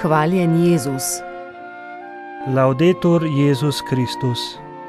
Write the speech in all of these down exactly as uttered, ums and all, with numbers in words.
Hvaljen Jezus. Laudetur Jezus Kristus.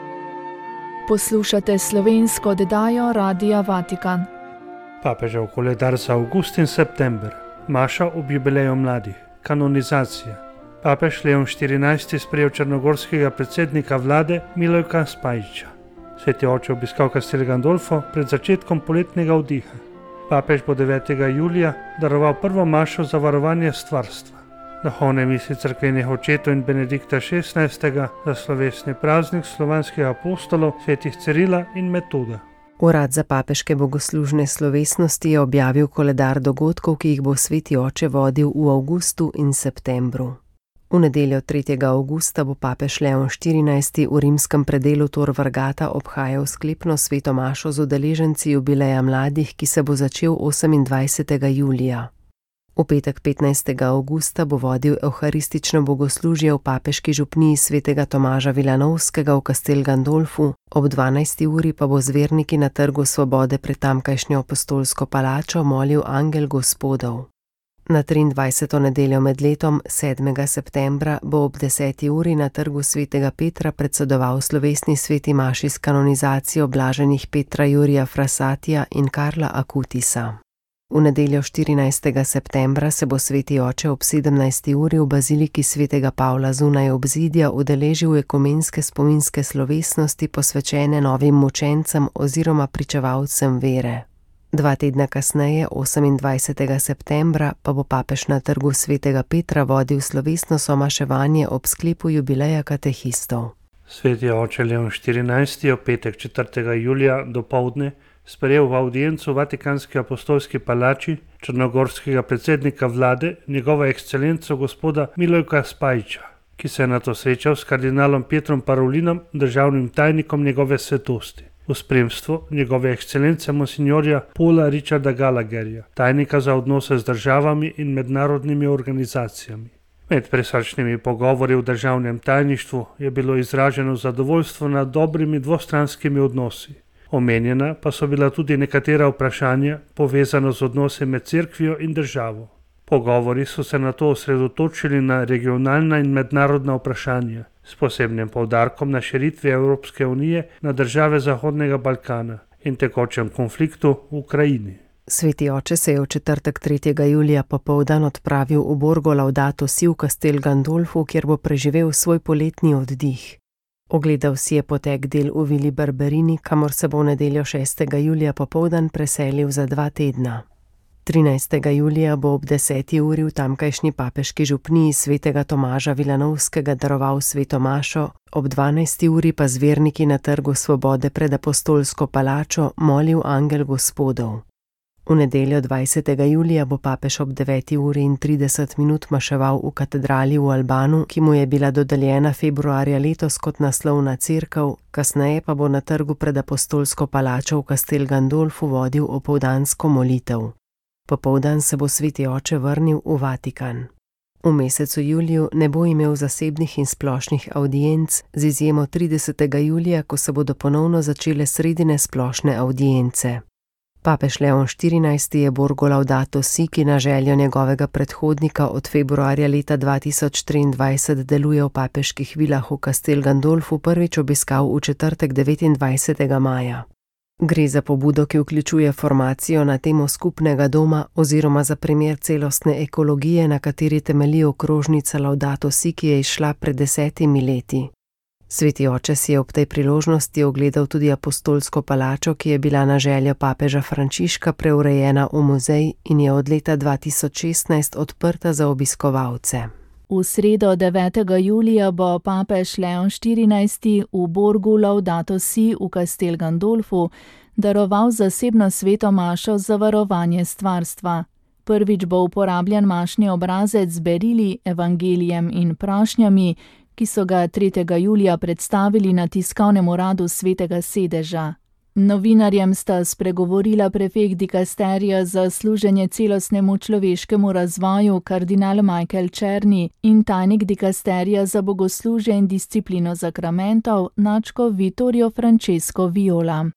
Poslušate slovensko oddajo Radia Vatikan. Papežev koledar za avgust in september. Maša ob jubileju mladih. Kanonizacija. Papež Leon štirinajsti sprejel črnogorskega predsednika vlade Milojka Spajića. Sveti oče obiskal Castel Gandolfo pred začetkom poletnega vdiha. Papež bo devetega julija daroval prvo mašo za varovanje stvarstva. Duhovne misli cerkvenih očetov in Benedikta šestnajstega za slovesni praznik slovanskih apostolov svetih Cirila in Metoda. Urad za papeške bogoslužne slovesnosti je objavil koledar dogodkov, ki jih bo sveti oče vodil v avgustu in septembru. V nedeljo tretjega avgusta bo papež Leon štirinajsti v rimskem predelu Tor Vergata obhajal sklepno sveto mašo z udeleženci jubileja mladih, ki se bo začel osemindvajsetega julija. V petek petnajstega avgusta bo vodil evharistično bogoslužje v papeški župniji svetega Tomaža Vilanovskega v Castel Gandolfu, ob dvanajsti uri pa bo z verniki na Trgu Svobode pred tamkajšnjo apostolsko palačo molil angel Gospodov. Na triindvajseto nedeljo med letom, sedmega septembra, bo ob deseti uri na Trgu svetega Petra predsedoval slovesni sveti maši s kanonizacijo blaženih Petra Jurija Frassatija in Karla Akutisa. V nedeljo štirinajstega septembra se bo sveti oče ob sedemnajsti uri v baziliki svetega Pavla zunaj obzidja udeležil ekumenske spominske slovesnosti posvečene novim mučencem oziroma pričevalcem vere. Dva tedna kasneje, osemindvajsetega septembra, pa bo papež na Trgu svetega Petra vodil slovesno somaševanje ob sklepu jubileja katehistov. Sveti oče Leon štirinajsti je v petek četrtega julija dopoldne sprejel v avdiencu v Vatikanski apostolski palači črnogorskega predsednika vlade, njegova ekscelenco gospoda Milojka Spajića, ki se je nato srečal s kardinalom Pietrom Parolinom, državnim tajnikom njegove svetosti, v spremstvu njegove ekscelence monsignorja Paula Richarda Gallagherja, tajnika za odnose z državami in mednarodnimi organizacijami. Med presrčnimi pogovori v državnem tajništvu je bilo izraženo zadovoljstvo nad dobrimi dvostranskimi odnosi. Omenjena pa so bila tudi nekatera vprašanja povezana z odnosi med cerkvijo in državo. Pogovori so se nato osredotočili na regionalna in mednarodna vprašanja, s posebnim poudarkom na širitvi Evropske unije na države Zahodnega Balkana in tekočem konfliktu v Ukrajini. Sveti oče se je v četrtek tretjega julija popoldan odpravil v Borgo Laudato Si v Castel Gandolfu, kjer bo preživel svoj poletni oddih. Ogledal si je potek del v Vili Barberini, kamor se bo v nedeljo šestega julija popoldan preselil za dva tedna. trinajstega julija bo ob deseti uri v tamkajšnji papeški župniji svetega Tomaža Vilanovskega daroval sveto mašo, ob dvanajsti uri pa z verniki na Trgu Svobode pred apostolsko palačo molil angel Gospodov. V nedeljo dvajsetega julija bo papež ob deveti uri in trideset minut maševal v katedrali v Albanu, ki mu je bila dodeljena februarja letos kot naslovna cerkev, kasneje pa bo na trgu pred apostolsko palačo v Castel Gandolfu vodil opoldansko molitev. Popoldan se bo sveti oče vrnil v Vatikan. V mesecu juliju ne bo imel zasebnih in splošnih avdienc, z izjemo tridesetega julija, ko se bodo ponovno začele sredine splošne avdience. Papež Leon štirinajsti je Borgo Laudato Si, ki na željo njegovega predhodnika od februarja leta dva tisoč triindvajset deluje v papeških vilah v Castel Gandolfu, prvič obiskal v četrtek devetindvajsetega maja. Gre za pobudo, ki vključuje formacijo na temo skupnega doma oziroma za primer celostne ekologije, na kateri temelji okrožnica Laudato Si, ki je izšla pred desetimi leti. Sveti oče si je ob tej priložnosti ogledal tudi apostolsko palačo, ki je bila na željo papeža Frančiška preurejena v muzej in je od leta dva tisoč šestnajst odprta za obiskovalce. V sredo devetega julija bo papež Leon štirinajsti v Borgu Laudato Si v Castel Gandolfu daroval zasebno sveto mašo za varovanje stvarstva. Prvič bo uporabljen mašni obrazec z berili, evangelijem in prošnjami, ki so ga tretjega julija predstavili na tiskovnem uradu svetega sedeža. Novinarjem sta spregovorila prefekt dikasterija za služenje celostnemu človeškemu razvoju kardinal Michael Czerny in tajnik dikasterija za bogoslužje in disciplino zakramentov nadškof Vittorio Francesco Viola.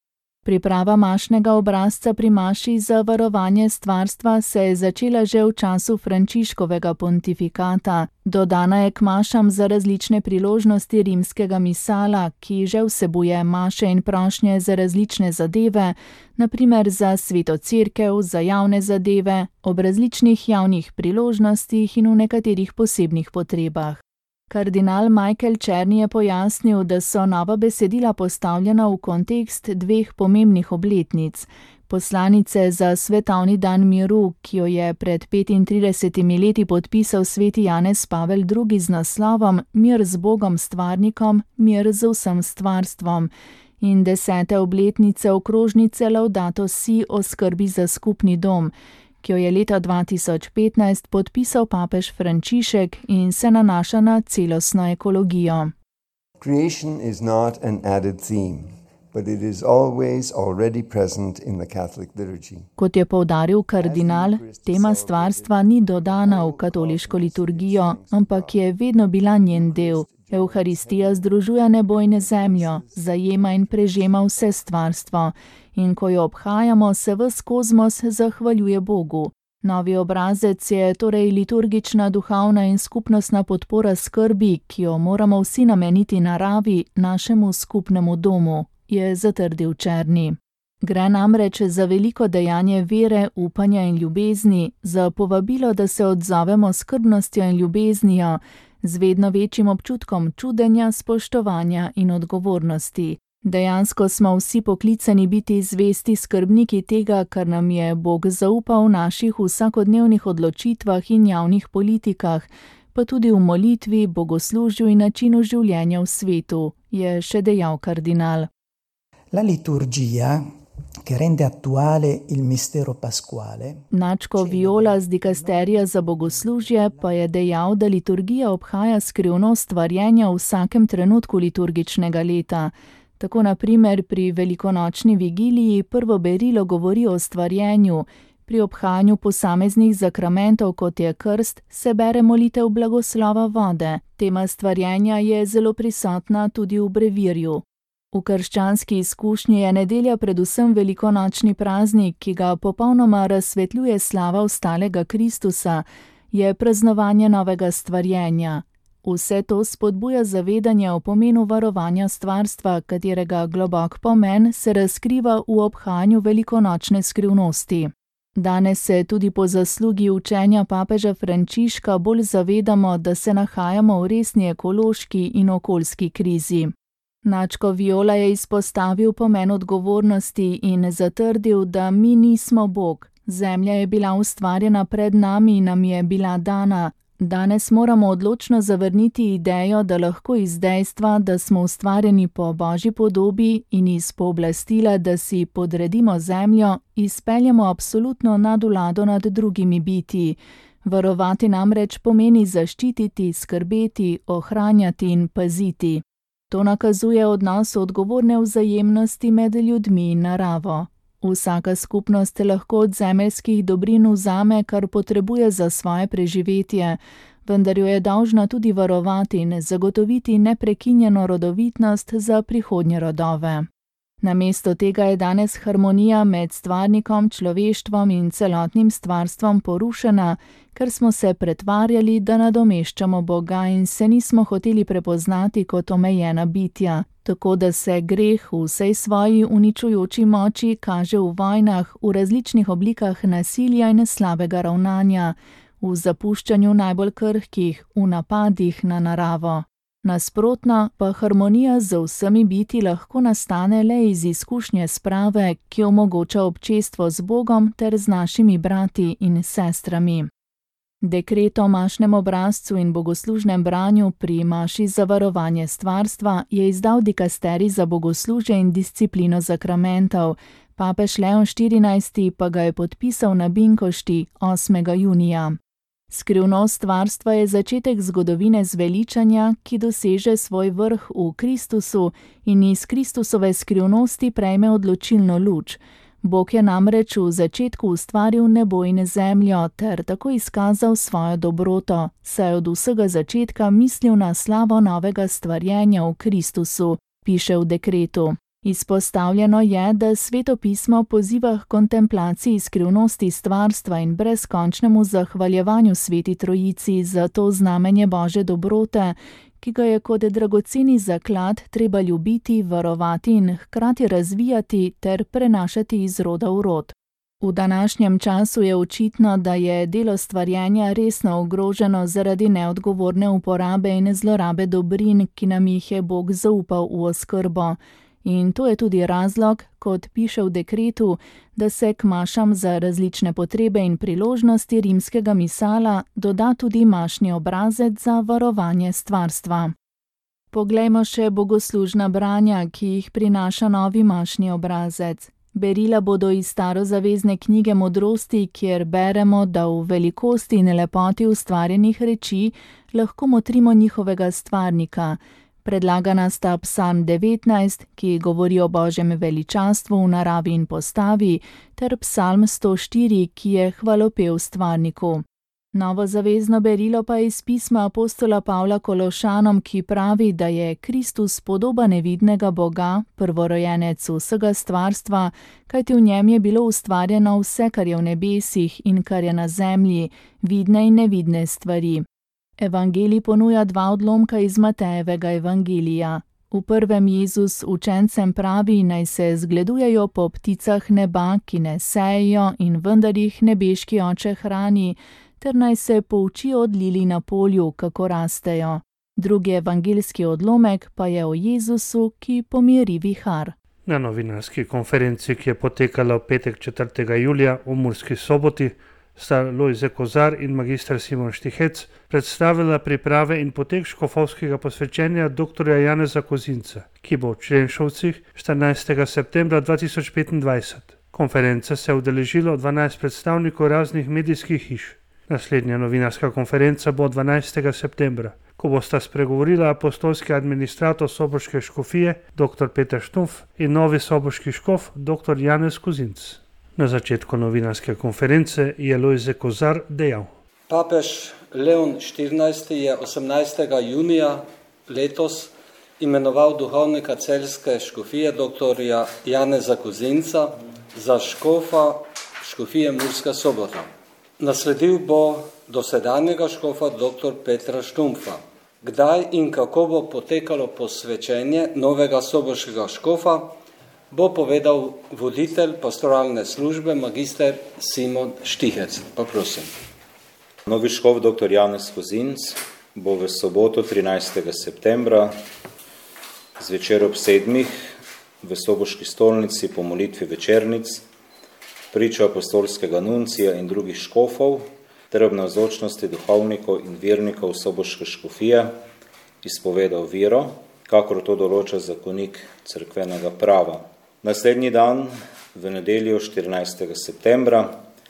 Priprava mašnega obrazca pri maši za varovanje stvarstva se je začela že v času Frančiškovega pontifikata. Dodana je k mašam za različne priložnosti rimskega misala, ki že vsebuje maše in prošnje za različne zadeve, na primer za sveto cerkev, za javne zadeve, ob različnih javnih priložnostih in v nekaterih posebnih potrebah. Kardinal Michael Černi je pojasnil, da so nova besedila postavljena v kontekst dveh pomembnih obletnic. Poslanice za svetovni dan miru, ki jo je pred petintridesetimi leti podpisal sveti Janez Pavel drugi z naslovom Mir z Bogom stvarnikom, mir z vsem stvarstvom, in desete obletnice okrožnice Laudato si o skrbi za skupni dom, ki jo je leta dva tisoč petnajst podpisal papež Frančišek in se nanaša na celostno ekologijo. Creation is not an added theme, but it is always already present in the Catholic liturgy. Kot je poudaril kardinal, tema stvarstva ni dodana v katoliško liturgijo, ampak je vedno bila njen del. Evharistija združuje nebo in zemljo, zajema in prežema vse stvarstvo, in ko jo obhajamo, se ves kozmos zahvaljuje Bogu. Novi obrazec je torej liturgična, duhovna in skupnostna podpora skrbi, ki jo moramo vsi nameniti naravi, našemu skupnemu domu, je zatrdil Černi. Gre namreč za veliko dejanje vere, upanja in ljubezni, za povabilo, da se odzovemo skrbnostjo in ljubeznijo, z vedno večjim občutkom čudenja, spoštovanja in odgovornosti. Dejansko smo vsi poklicani biti zvesti skrbniki tega, kar nam je Bog zaupal v naših vsakodnevnih odločitvah in javnih politikah, pa tudi v molitvi, bogoslužju in načinu življenja v svetu, je še dejal kardinal. La liturgia, che rende attuale il mistero pasquale. Načko Viola z dikasterija za bogoslužje pa je dejal, da liturgija obhaja skrivnost stvarjenja v vsakem trenutku liturgičnega leta. Tako na primer pri velikonočni vigiliji prvo berilo govori o stvarjenju, pri obhajanju posameznih zakramentov, kot je krst, se bere molitev blagoslova vode. Tema stvarjenja je zelo prisotna tudi v brevirju. V krščanski izkušnji je nedelja predvsem velikonočni praznik, ki ga popolnoma razsvetljuje slava vstalega Kristusa, je praznovanje novega stvarjenja. Vse to spodbuja zavedanje o pomenu varovanja stvarstva, katerega globok pomen se razkriva v obhajanju velikonočne skrivnosti. Danes se tudi po zaslugi učenja papeža Frančiška bolj zavedamo, da se nahajamo v resni ekološki in okoljski krizi. Načko Viola je izpostavil pomen odgovornosti in zatrdil, da mi nismo Bog. Zemlja je bila ustvarjena pred nami in nam je bila dana. Danes moramo odločno zavrniti idejo, da lahko iz dejstva, da smo ustvarjeni po Božji podobi in iz pooblastila, da si podredimo zemljo, izpeljemo absolutno nadvlado nad drugimi bitji. Varovati namreč pomeni zaščititi, skrbeti, ohranjati in paziti. To nakazuje odnos odgovorne vzajemnosti med ljudmi in naravo. Vsaka skupnost lahko od zemeljskih dobrin vzame, kar potrebuje za svoje preživetje, vendar jo je dolžna tudi varovati in zagotoviti neprekinjeno rodovitnost za prihodnje rodove. Namesto tega je danes harmonija med stvarnikom, človeštvom in celotnim stvarstvom porušena, ker smo se pretvarjali, da nadomeščamo Boga in se nismo hoteli prepoznati kot omejena bitja, tako da se greh v vsej svoji uničujoči moči kaže v vojnah, v različnih oblikah nasilja in slabega ravnanja, v zapuščanju najbolj krhkih, v napadih na naravo. Nasprotno pa harmonija z vsemi bitji lahko nastane le iz izkušnje sprave, ki omogoča občestvo z Bogom ter z našimi brati in sestrami. Dekret o mašnem obrazcu in bogoslužnem branju pri maši za varovanje stvarstva je izdal dikasterij za bogoslužje in disciplino zakramentov, papež Leon štirinajsti pa ga je podpisal na Binkošti osmega junija. Skrivnost stvarstva je začetek zgodovine zveličanja, ki doseže svoj vrh v Kristusu in iz Kristusove skrivnosti prejme odločilno luč. Bog je namreč v začetku ustvaril nebo in zemljo ter tako izkazal svojo dobroto, saj od vsega začetka mislil na slavo novega stvarjenja v Kristusu, piše v dekretu. Izpostavljeno je, da Sveto pismo poziva k kontemplaciji skrivnosti stvarstva in brezkončnemu zahvaljevanju Sveti Trojici za to znamenje Božje dobrote, ki ga je kot dragoceni zaklad treba ljubiti, varovati in hkrati razvijati ter prenašati iz roda v rod. V današnjem času je očitno, da je delo stvarjenja resno ogroženo zaradi neodgovorne uporabe in zlorabe dobrin, ki nam jih je Bog zaupal v oskrbo. In to je tudi razlog, kot piše v dekretu, da se k mašam za različne potrebe in priložnosti rimskega misala doda tudi mašni obrazec za varovanje stvarstva. Poglejmo še bogoslužna branja, ki jih prinaša novi mašni obrazec. Berila bodo iz starozavezne knjige Modrosti, kjer beremo, da v velikosti in lepoti ustvarjenih reči lahko motrimo njihovega stvarnika. Predlagana sta psalm devetnajst, ki govori o Božjem veličastvu v naravi in postavi, ter psalm sto štiri, ki je hvalopev stvarniku. Novozavezno berilo pa je iz pisma apostola Pavla Kološanom, ki pravi, da je Kristus podoba nevidnega Boga, prvorojenec vsega stvarstva, kajti v njem je bilo ustvarjeno vse, kar je v nebesih in kar je na zemlji, vidne in nevidne stvari. Evangelij ponuja dva odlomka iz Matejevega evangelija. V prvem Jezus učencem pravi, naj se zgledujejo po pticah neba, ki ne sejejo in vendar jih nebeški oče hrani, ter naj se poučijo od lilij na polju, kako rastejo. Drugi evangeljski odlomek pa je o Jezusu, ki pomiri vihar. Na novinarski konferenci, ki je potekala v petek četrtega julija v Murski Soboti, sta Lojze Kozar in magister Simon Štihec predstavila priprave in potek škofovskega posvečenja doktorja Janeza Kozinca, ki bo v Črenšovcih štirinajstega septembra dva tisoč petindvajset. Konference se je udeležilo dvanajst predstavnikov raznih medijskih hiš. Naslednja novinarska konferenca bo dvanajstega septembra, ko bosta spregovorila apostolski administrator soboške škofije dr. Peter Štumpf in novi soboški škof dr. Janez Kozinc. Na začetku novinarske konference je Lojze Kozar dejal: Papež Leon štirinajsti je osemnajstega junija letos imenoval duhovnika celjske škofije dr. Janeza Kozinca za škofa škofije Murska Sobota. Nasledil bo dosedanjega škofa dr. Petra Štumpfa. Kdaj in kako bo potekalo posvečenje novega soboškega škofa, bo povedal voditelj pastoralne službe magister Simon Štihec. Pa prosim. Novi škof dr. Janez Kozinc bo v soboto trinajstega septembra zvečer ob sedmih v soboški stolnici po molitvi večernic pričo apostolskega nuncija in drugih škofov ter ob navzočnosti duhovnikov in vernikov soboške škofije izpovedal vero, kakor to določa zakonik cerkvenega prava. Naslednji dan, v nedeljo štirinajstega septembra,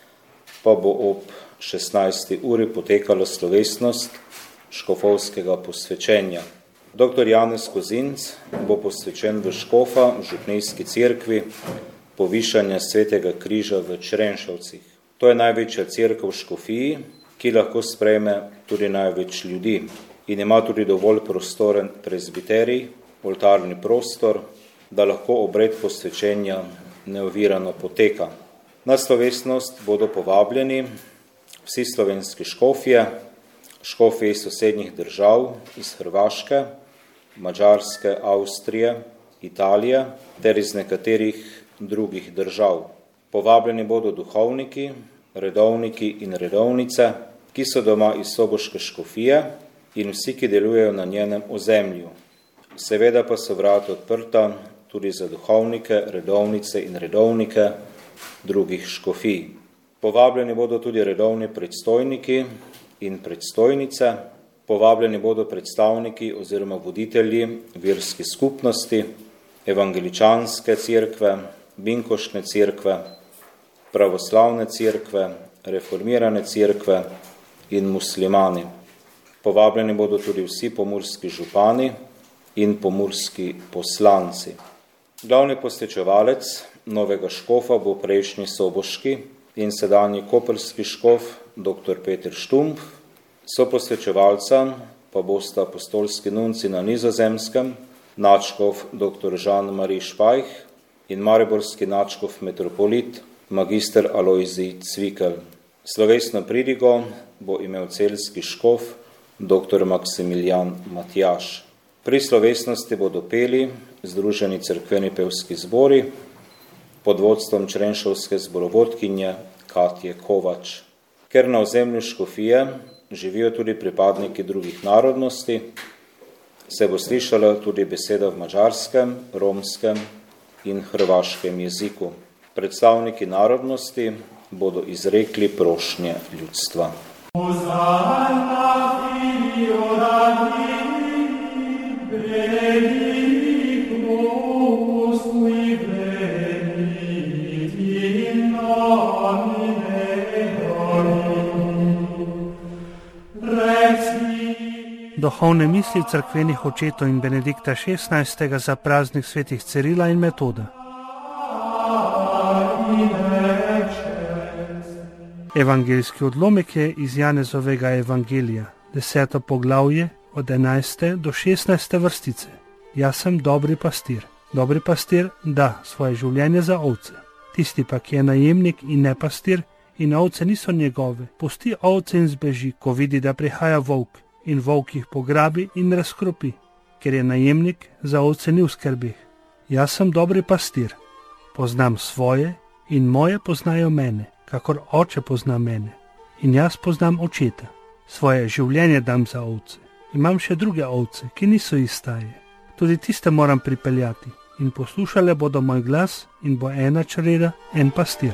pa bo ob šestnajsti uri potekala slovesnost škofovskega posvečenja. doktor Janez Kozinc bo posvečen v škofa v župnijski cerkvi povišanja Svetega križa v Črenšovcih. To je največja cerkev v škofiji, ki lahko sprejme tudi največ ljudi in ima tudi dovolj prostoren prezbiterij, oltarni prostor, da lahko obred posvečenja neovirano poteka. Na slovesnost bodo povabljeni vsi slovenski škofje, škofje iz sosednjih držav, iz Hrvaške, Madžarske, Avstrije, Italije ter iz nekaterih drugih držav. Povabljeni bodo duhovniki, redovniki in redovnice, ki so doma iz soboške škofije in vsi, ki delujejo na njenem ozemlju. Seveda pa so vrata odprta tudi za duhovnike, redovnice in redovnike drugih škofij. Povabljeni bodo tudi redovni predstojniki in predstojnice, povabljeni bodo predstavniki oziroma voditelji verskih skupnosti, evangeličanske cerkve, binkoštne cerkve, pravoslavne cerkve, reformirane cerkve in muslimani. Povabljeni bodo tudi vsi pomurski župani in pomurski poslanci. Glavni posvečevalec novega škofa bo prejšnji soboški in sedanji koprski škof dr. Peter Štumpf, soposvečevalca pa bosta apostolski nunci na Nizozemskem nadškof doktor Jean-Marie Špajh in mariborski nadškof metropolit magister Alojzij Cvikl. Slovesno pridigo bo imel celjski škof doktor Maksimilijan Matjaž. Pri slovesnosti bodo peli Združeni cerkveni pevski zbori pod vodstvom črenšovske zborovodkinje Katje Kovač. Ker na ozemlju škofije živijo tudi pripadniki drugih narodnosti, se bo slišala tudi beseda v madžarskem, romskem in hrvaškem jeziku. Predstavniki narodnosti bodo izrekli prošnje ljudstva. Duhovne misli cerkvenih očetov in Benedikta šestnajstega za praznik svetih Cirila in Metoda. Evangeljski odlomek je iz Janezovega evangelija, deseto poglavje od enajste do šestnajste vrstice. Jaz sem dobri pastir. Dobri pastir da svoje življenje za ovce. Tisti pa, ki je najemnik in ne pastir in ovce niso njegove, pusti ovce in zbeži, ko vidi, da prihaja volk, in volk jih pograbi in razkropi, ker je najemnik za ovce ni v skrbeh. Jaz sem dobri pastir, poznam svoje in moje poznajo mene, kakor oče pozna mene, in jaz poznam očeta. Svoje življenje dam za ovce. Imam še druge ovce, ki niso iz staje. Tudi tiste moram pripeljati in poslušale bodo moj glas in bo ena čreda, en pastir.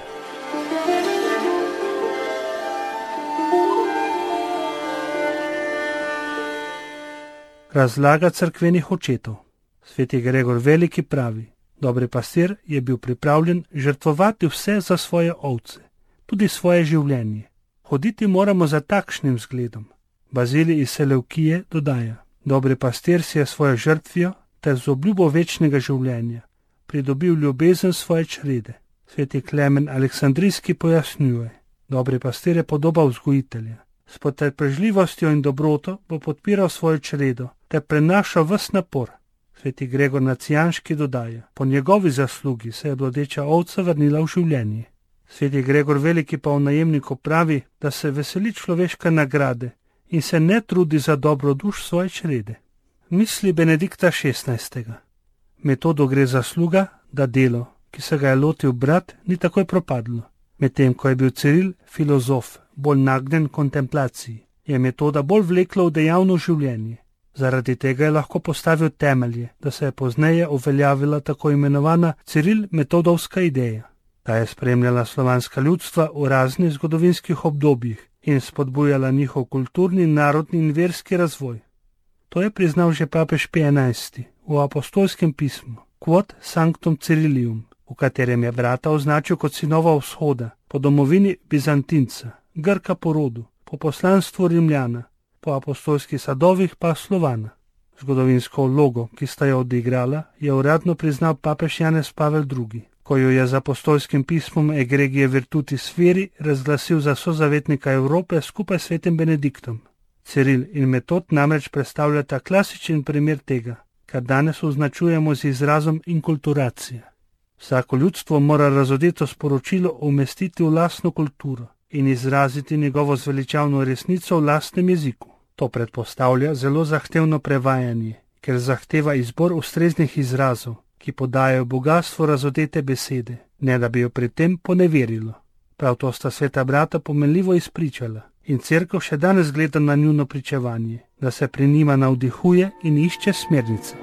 Razlaga cerkvenih očetov. Sveti Gregor Veliki pravi, dobri pastir je bil pripravljen žrtvovati vse za svoje ovce, tudi svoje življenje. Hoditi moramo za takšnim zgledom. Bazilij iz Seleukije dodaja, dobri pastir si je svojo žrtvijo ter z obljubo večnega življenja pridobil ljubezen svoje črede. Sveti Klemen Aleksandrijski pojasnjuje, dobri pastir je podoba vzgojitelja. S potrpežljivostjo in dobroto bo podpiral svojo čredo ter prenašal ves napor. Sveti Gregor Nacijanški dodaja, po njegovi zaslugi se je blodeča ovca vrnila v življenje. Sveti Gregor Veliki pa v najemniku pravi, da se veseli človeške nagrade in se ne trudi za dobro duš svoje črede. Misli Benedikta šestnajstega. Metodo gre zasluga, da delo, ki se ga je lotil brat, ni takoj propadlo. Medtem ko je bil Ciril filozof, bolj nagnjen kontemplaciji, je Metoda bolj vleklo v dejavno življenje. Zaradi tega je lahko postavil temelje, da se je pozneje uveljavila tako imenovana Ciril-metodovska ideja. Ta je spremljala slovanska ljudstva v raznih zgodovinskih obdobjih in spodbujala njihov kulturni, narodni in verski razvoj. To je priznal že papež Pij enajsti v apostolskem pismu Quod Sanctum Cirilium, v katerem je brata označil kot sinova vzhoda, po domovini Bizantinca, Grka po rodu, po poslanstvu Rimljana, po apostolskih sadovih pa Slovana. Zgodovinsko vlogo, ki sta jo odigrala, je uradno priznal papež Janez Pavel drugi, ko jo je z apostolskim pismom Egregije Virtutis Firi razglasil za sozavetnika Evrope skupaj s svetim Benediktom. Ciril in Metod namreč predstavljata klasičen primer tega, kar danes označujemo z izrazom inkulturacija. Vsako ljudstvo mora razodeto sporočilo umestiti v lastno kulturo in izraziti njegovo zveličavno resnico v lastnem jeziku. To predpostavlja zelo zahtevno prevajanje, ker zahteva izbor ustreznih izrazov, ki podajajo bogastvo razodete besede, ne da bi jo pri tem poneverilo. Prav to sta sveta brata pomenljivo izpričala in cerkev še danes gleda na njuno pričevanje, da se pri njima navdihuje in išče smernice.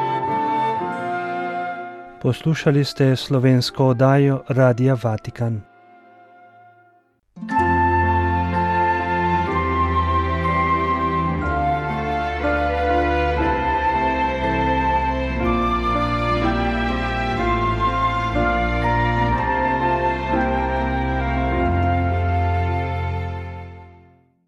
Poslušali ste slovensko oddajo Radia Vatikan.